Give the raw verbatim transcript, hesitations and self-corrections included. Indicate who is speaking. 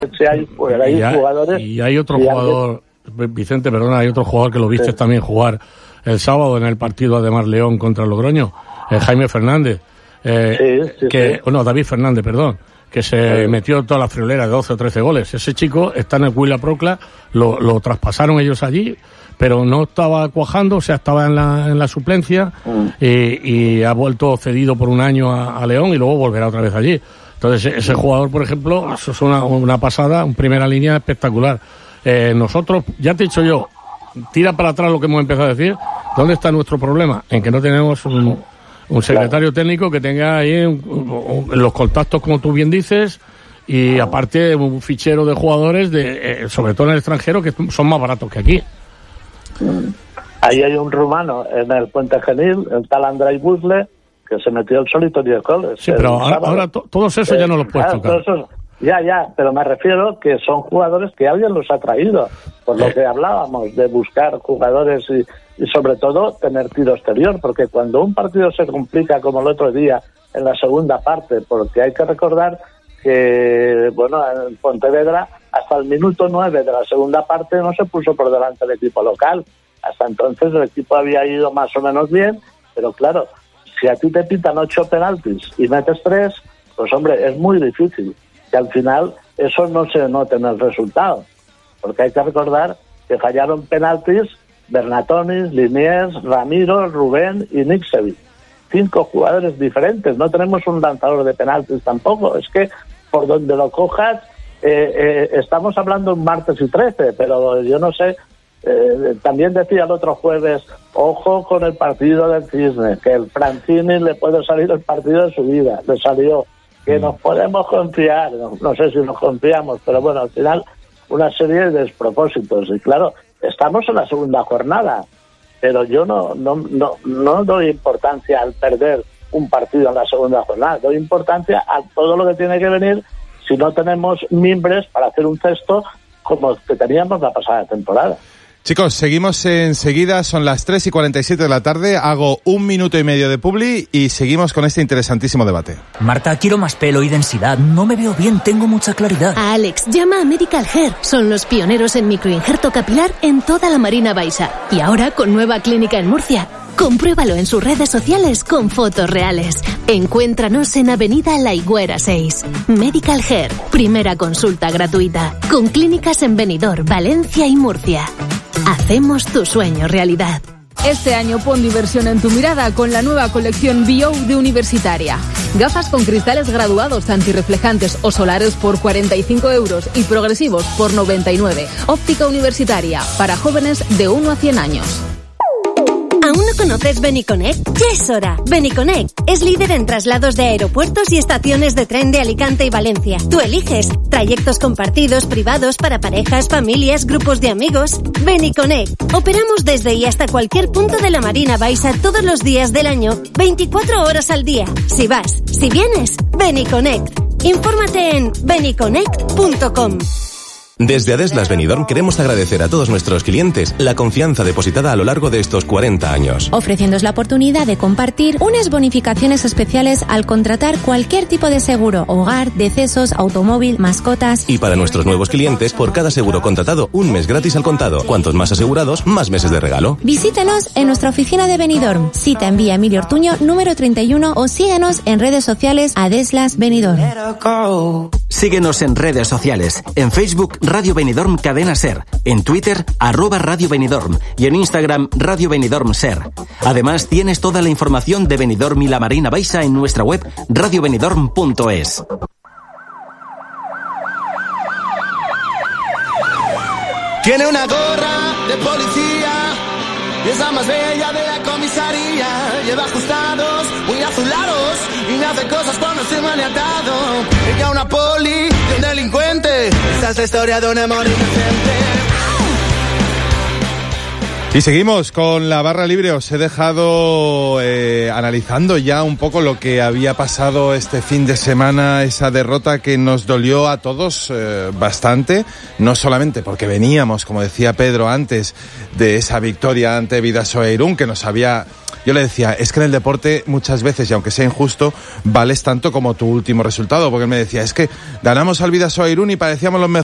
Speaker 1: Si hay, pues, hay
Speaker 2: y hay,
Speaker 1: jugadores...
Speaker 2: Y hay otro jugador, alguien... Vicente, perdona, hay otro jugador que lo viste sí. también jugar el sábado en el partido Ademar León contra Logroño, eh, Jaime Fernández. Eh, sí, sí, que, sí. No, David Fernández, perdón, que se sí. metió toda la friolera de doce o trece goles. Ese chico está en el Huila Procla, lo, lo traspasaron ellos allí, pero no estaba cuajando, o sea, estaba en la, en la suplencia mm. y, y ha vuelto cedido por un año a, a León y luego volverá otra vez allí. Entonces, ese jugador, por ejemplo, eso es una, una pasada, una primera línea espectacular. Eh, nosotros, ya te he dicho yo, tira para atrás lo que hemos empezado a decir. ¿Dónde está nuestro problema? En que no tenemos un, un secretario técnico que tenga ahí un, un, los contactos, como tú bien dices, y aparte un fichero de jugadores, de, eh, sobre todo en el extranjero, que son más baratos que aquí.
Speaker 1: Ahí hay un rumano en el Puente Genil, el tal Andrei Busle, que se metió el solito diez goles.
Speaker 2: Sí, pero ahora, ahora to, todos esos eh, ya no los puedes claro, tocar. Esos,
Speaker 1: ya, ya, pero me refiero que son jugadores que alguien los ha traído, por lo eh. que hablábamos, de buscar jugadores y, y sobre todo tener tiro exterior, porque cuando un partido se complica como el otro día en la segunda parte, porque hay que recordar que, bueno, en Pontevedra hasta el minuto nueve de la segunda parte no se puso por delante el equipo local. Hasta entonces el equipo había ido más o menos bien, pero claro, si a ti te pitan ocho penaltis y metes tres, pues hombre, es muy difícil que al final eso no se note en el resultado, porque hay que recordar que fallaron penaltis Bernatonis, Liniers, Ramiro, Rubén y Niksevic. Cinco jugadores diferentes, no tenemos un lanzador de penaltis tampoco, es que por donde lo cojas, eh, eh, estamos hablando un martes y trece, pero yo no sé, eh, también decía el otro jueves, ojo con el partido del Cisne, que el Francini le puede salir el partido de su vida, le salió, que nos podemos confiar, no, no sé si nos confiamos, pero bueno, al final una serie de despropósitos, y claro, estamos en la segunda jornada, pero yo no, no, no, no doy importancia al perder un partido en la segunda jornada, doy importancia a todo lo que tiene que venir si no tenemos mimbres para hacer un cesto como que teníamos la pasada temporada.
Speaker 3: Chicos, seguimos enseguida, son las tres y cuarenta y siete de la tarde, hago un minuto y medio de publi y seguimos con este interesantísimo debate.
Speaker 4: Marta, quiero más pelo y densidad, no me veo bien, tengo mucha claridad.
Speaker 5: A Alex, llama a Medical Hair, son los pioneros en microinjerto capilar en toda la Marina Baixa. Y ahora con nueva clínica en Murcia. Compruébalo en sus redes sociales con fotos reales. Encuéntranos en Avenida La Higuera seis. Medical Hair, primera consulta gratuita, con clínicas en Benidorm, Valencia y Murcia. Hacemos tu sueño realidad.
Speaker 6: Este año pon diversión en tu mirada con la nueva colección B O de Universitaria. Gafas con cristales graduados antirreflejantes o solares por cuarenta y cinco euros y progresivos por noventa y nueve. Óptica Universitaria, para jóvenes de uno a cien años.
Speaker 5: ¿Aún no conoces Beniconnect? Ya es hora. Beniconnect es líder en traslados de aeropuertos y estaciones de tren de Alicante y Valencia. Tú eliges trayectos compartidos, privados, para parejas, familias, grupos de amigos. Beniconnect. Operamos desde y hasta cualquier punto de la Marina Baixa todos los días del año, veinticuatro horas al día. Si vas, si vienes, Beniconnect. Infórmate en beniconnect punto com.
Speaker 7: Desde Adeslas Benidorm queremos agradecer a todos nuestros clientes la confianza depositada a lo largo de estos cuarenta años.
Speaker 8: Ofreciéndoos la oportunidad de compartir unas bonificaciones especiales al contratar cualquier tipo de seguro, hogar, decesos, automóvil, mascotas.
Speaker 7: Y para nuestros nuevos clientes, por cada seguro contratado, un mes gratis al contado. Cuantos más asegurados, más meses de regalo.
Speaker 8: Visítanos en nuestra oficina de Benidorm, Cita en Vía Emilio Ortuño, número treinta y uno, o síguenos en redes sociales Adeslas Benidorm.
Speaker 9: Síguenos en redes sociales, en Facebook Radio Benidorm Cadena Ser, en Twitter arroba Radio Benidorm y en Instagram Radio Benidorm Ser. Además tienes toda la información de Benidorm y la Marina Baixa en nuestra web radio benidorm punto es.
Speaker 10: Tiene una gorra de policía y es la más bella de la comisaría. Lleva ajustados, muy azulados y me hace cosas cuando estoy maniatado. Ella una poli de un delincuente. Esta es la historia de un amor inocente.
Speaker 3: Y seguimos con la barra libre. Os he dejado eh, analizando ya un poco lo que había pasado este fin de semana, esa derrota que nos dolió a todos eh, bastante, no solamente porque veníamos, como decía Pedro antes, de esa victoria ante Bidasoa Irún, que nos había yo le decía, es que en el deporte muchas veces, y aunque sea injusto, vales tanto como tu último resultado, porque él me decía, es que ganamos al Bidasoa Irún y parecíamos los mejores